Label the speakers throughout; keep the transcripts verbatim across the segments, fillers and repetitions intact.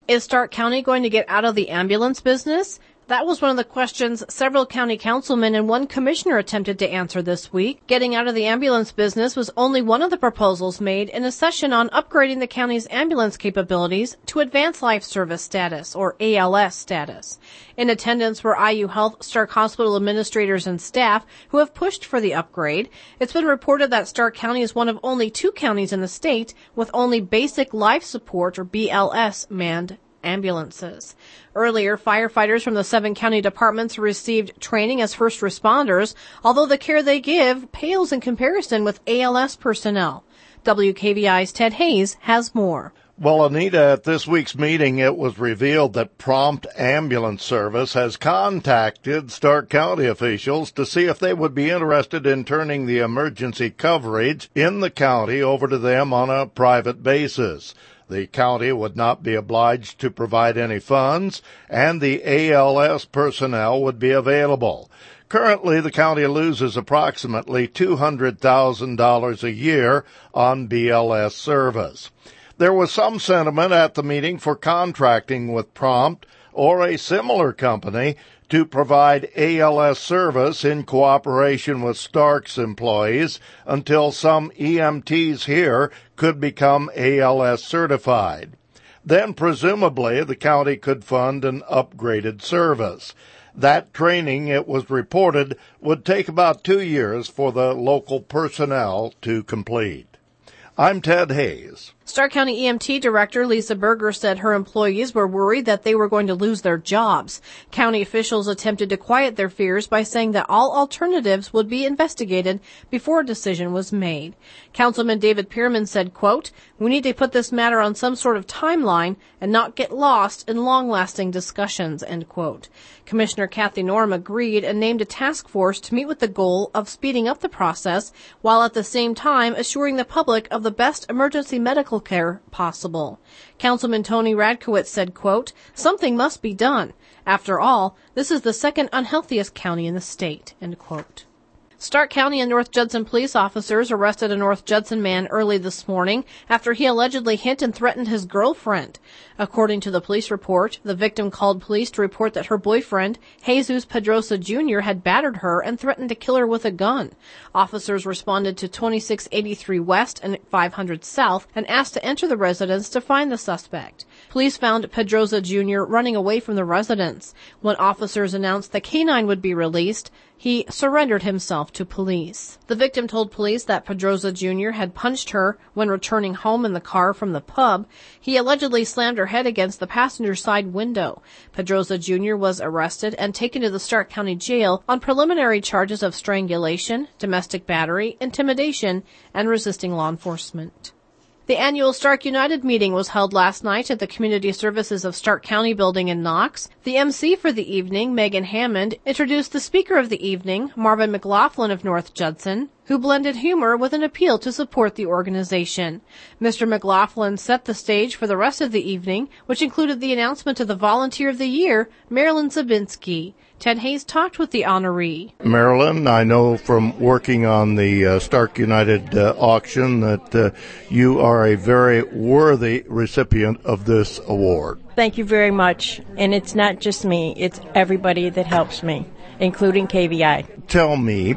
Speaker 1: Is Stark County going to get out of the ambulance business? That was one of the questions several county councilmen and one commissioner attempted to answer this week. Getting out of the ambulance business was only one of the proposals made in a session on upgrading the county's ambulance capabilities to Advanced Life Service status, or A L S status. In attendance were I U Health, Stark Hospital administrators and staff who have pushed for the upgrade. It's been reported that Stark County is one of only two counties in the state with only basic life support, or B L S, manned ambulances. Earlier, firefighters from the seven county departments received training as first responders, although the care they give pales in comparison with A L S personnel. W K V I's Ted Hayes has more.
Speaker 2: Well, Anita, at this week's meeting, it was revealed that Prompt Ambulance Service has contacted Stark County officials to see if they would be interested in turning the emergency coverage in the county over to them on a private basis. The county would not be obliged to provide any funds, and the A L S personnel would be available. Currently, the county loses approximately two hundred thousand dollars a year on B L S service. There was some sentiment at the meeting for contracting with Prompt or a similar company to provide A L S service in cooperation with Stark's employees until some E M Ts here could become A L S certified. Then, presumably, the county could fund an upgraded service. That training, it was reported, would take about two years for the local personnel to complete. I'm Ted Hayes.
Speaker 1: Stark County E M T Director Lisa Berger said her employees were worried that they were going to lose their jobs. County officials attempted to quiet their fears by saying that all alternatives would be investigated before a decision was made. Councilman David Pearman said, quote, "We need to put this matter on some sort of timeline and not get lost in long-lasting discussions," end quote. Commissioner Kathy Norm agreed and named a task force to meet with the goal of speeding up the process while at the same time assuring the public of the best emergency medical care possible. Councilman Tony Radkowitz said, quote, "Something must be done. After all, this is the second unhealthiest county in the state," end quote. Stark County and North Judson police officers arrested a North Judson man early this morning after he allegedly hit and threatened his girlfriend. According to the police report, the victim called police to report that her boyfriend, Jesus Pedrosa Junior, had battered her and threatened to kill her with a gun. Officers responded to twenty-six eighty-three West and five hundred South and asked to enter the residence to find the suspect. Police found Pedrosa Junior running away from the residence. When officers announced the canine would be released, he surrendered himself to police. The victim told police that Pedrosa Junior had punched her when returning home in the car from the pub. He allegedly slammed her head against the passenger side window. Pedrosa Junior was arrested and taken to the Stark County Jail on preliminary charges of strangulation, domestic battery, intimidation, and resisting law enforcement. The annual Stark United meeting was held last night at the Community Services of Stark County building in Knox. The M C for the evening, Megan Hammond, introduced the speaker of the evening, Marvin McLaughlin of North Judson, who blended humor with an appeal to support the organization. Mister McLaughlin set the stage for the rest of the evening, which included the announcement of the Volunteer of the Year, Marilyn Zabinski. Ted Hayes talked with the honoree.
Speaker 2: Marilyn, I know from working on the uh, Stark United uh, auction that uh, you are a very worthy recipient of this award.
Speaker 3: Thank you very much. And it's not just me, it's everybody that helps me, including K V I.
Speaker 2: Tell me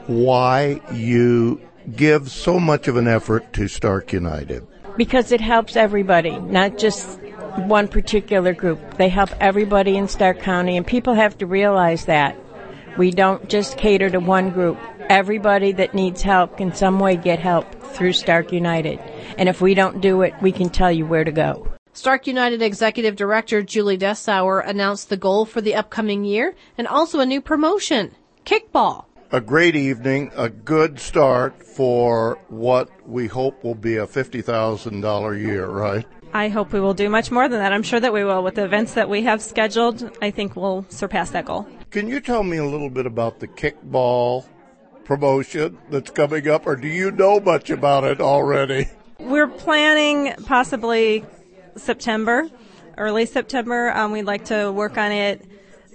Speaker 2: why you give so much of an effort to Stark United.
Speaker 3: Because it helps everybody, not just one particular group. They help everybody in Stark County, and people have to realize that. We don't just cater to one group. Everybody that needs help can some way get help through Stark United. And if we don't do it, we can tell you where to go.
Speaker 1: Stark United Executive Director Julie Dessauer announced the goal for the upcoming year and also a new promotion, kickball.
Speaker 2: A great evening, a good start for what we hope will be a fifty thousand dollars year, right?
Speaker 4: I hope we will do much more than that. I'm sure that we will. With the events that we have scheduled, I think we'll surpass that goal.
Speaker 2: Can you tell me a little bit about the kickball promotion that's coming up, or do you know much about it already?
Speaker 4: We're planning possibly September, early September. Um, we'd like to work on it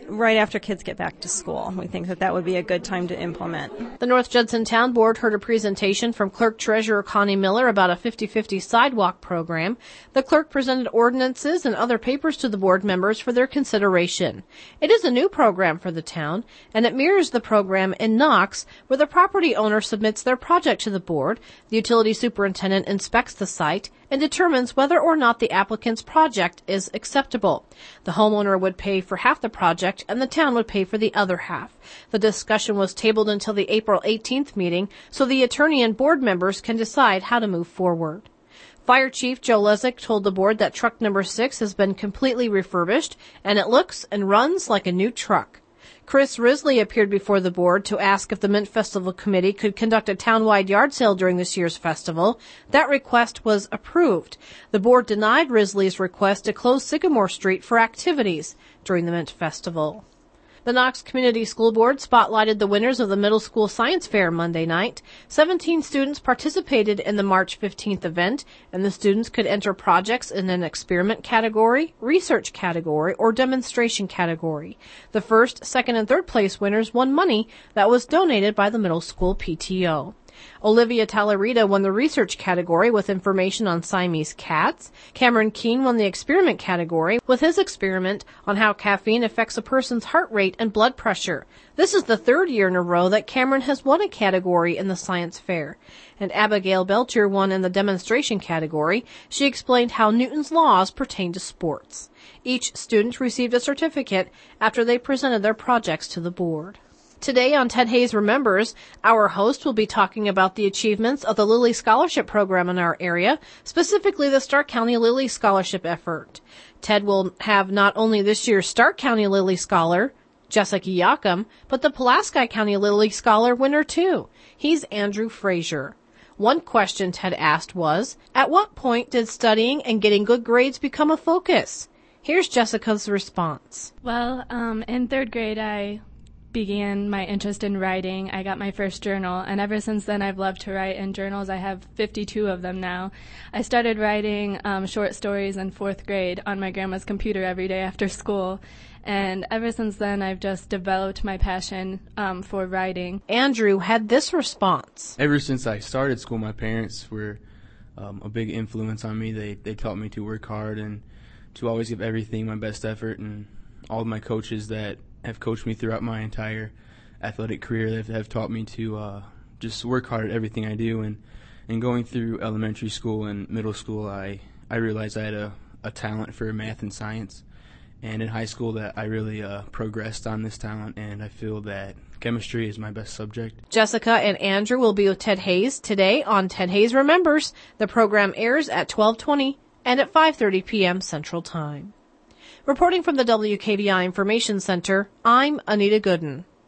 Speaker 4: right after kids get back to school. We think that that would be a good time to implement.
Speaker 1: The North Judson Town Board heard a presentation from Clerk Treasurer Connie Miller about a fifty-fifty sidewalk program. The clerk presented ordinances and other papers to the board members for their consideration. It is a new program for the town, and it mirrors the program in Knox, where the property owner submits their project to the board, the utility superintendent inspects the site, and determines whether or not the applicant's project is acceptable. The homeowner would pay for half the project, and the town would pay for the other half. The discussion was tabled until the April eighteenth meeting, so the attorney and board members can decide how to move forward. Fire Chief Joe Lezick told the board that truck number six has been completely refurbished, and it looks and runs like a new truck. Chris Risley appeared before the board to ask if the Mint Festival Committee could conduct a townwide yard sale during this year's festival. That request was approved. The board denied Risley's request to close Sycamore Street for activities during the Mint Festival. The Knox Community School Board spotlighted the winners of the Middle School Science Fair Monday night. Seventeen students participated in the March fifteenth event, and the students could enter projects in an experiment category, research category, or demonstration category. The first, second, and third place winners won money that was donated by the middle school P T O. Olivia Talarita won the research category with information on Siamese cats. Cameron Keene won the experiment category with his experiment on how caffeine affects a person's heart rate and blood pressure. This is the third year in a row that Cameron has won a category in the science fair. And Abigail Belcher won in the demonstration category. She explained how Newton's laws pertain to sports. Each student received a certificate after they presented their projects to the board. Today on Ted Hayes Remembers, our host will be talking about the achievements of the Lilly Scholarship Program in our area, specifically the Stark County Lilly Scholarship effort. Ted will have not only this year's Stark County Lilly Scholar, Jessica Yackham, but the Pulaski County Lilly Scholar winner too. He's Andrew Frazier. One question Ted asked was, at what point did studying and getting good grades become a focus? Here's Jessica's response.
Speaker 5: Well, um, in third grade, I began my interest in writing. I got my first journal, and ever since then I've loved to write in journals. I have fifty-two of them now. I started writing um, short stories in fourth grade on my grandma's computer every day after school, and ever since then I've just developed my passion um, for writing.
Speaker 1: Andrew had this response.
Speaker 6: Ever since I started school, my parents were um, a big influence on me. They, they taught me to work hard and to always give everything my best effort, and all of my coaches that have coached me throughout my entire athletic career. They have taught me to uh, just work hard at everything I do. And, and going through elementary school and middle school, I, I realized I had a, a talent for math and science. And in high school that I really uh, progressed on this talent, and I feel that chemistry is my best subject.
Speaker 1: Jessica and Andrew will be with Ted Hayes today on Ted Hayes Remembers. The program airs at twelve twenty and at five thirty p.m. Central Time. Reporting from the W K V I Information Center, I'm Anita Gooden.